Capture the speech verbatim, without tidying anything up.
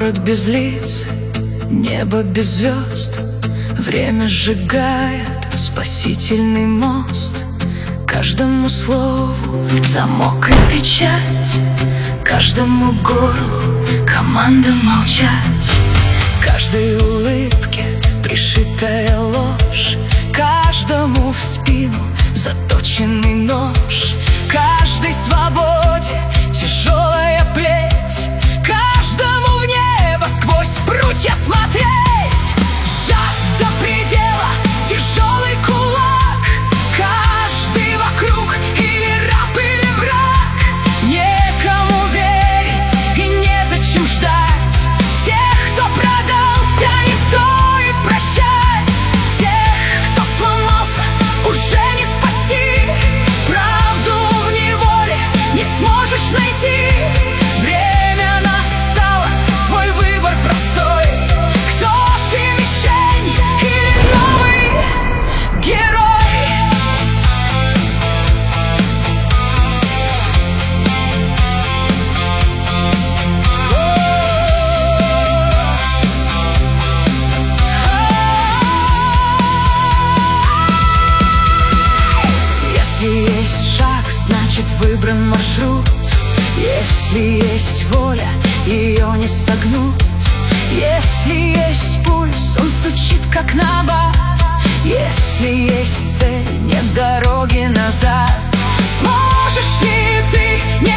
Город без лиц, небо без звезд, время сжигает спасительный мост. Каждому слову замок и печать, каждому горлу команда молчать. Каждой улыбке пришитая ложь, каждому в спину заточенный нож. Каждой свободе тяжелая плеть, каждому в небо сквозь прутья смотреть. Сжат до предела тяжелый кулак, каждый вокруг или раб, или враг. Некому верить и незачем ждать, тех, кто продался, не стоит прощать. Тех, кто сломался, уже не спасти, правду в неволе не сможешь найти. Время настало, твой выбор простой: кто ты, мишень или новый герой? Если есть шаг, значит выбран маршрут. Если есть воля, ее не согнуть. Если есть пульс, он стучит как набат. Если есть цель, нет дороги назад. Сможешь ли ты не